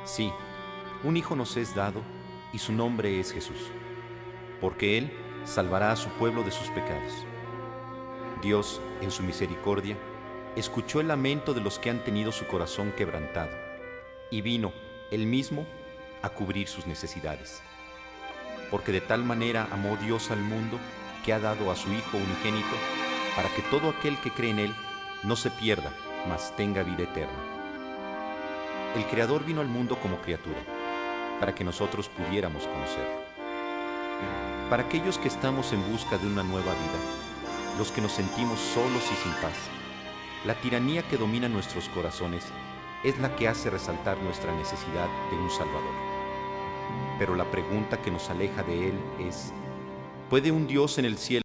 Sí, un hijo nos es dado y su nombre es Jesús, porque Él salvará a su pueblo de sus pecados. Dios, en su misericordia, escuchó el lamento de los que han tenido su corazón quebrantado, y vino, Él mismo, a cubrir sus necesidades. Porque de tal manera amó Dios al mundo, que ha dado a su Hijo unigénito, para que todo aquel que cree en Él no se pierda, mas tenga vida eterna. El Creador vino al mundo como criatura, para que nosotros pudiéramos conocerlo. Para aquellos que estamos en busca de una nueva vida, los que nos sentimos solos y sin paz, la tiranía que domina nuestros corazones es la que hace resaltar nuestra necesidad de un Salvador. Pero la pregunta que nos aleja de Él es: ¿puede un Dios en el cielo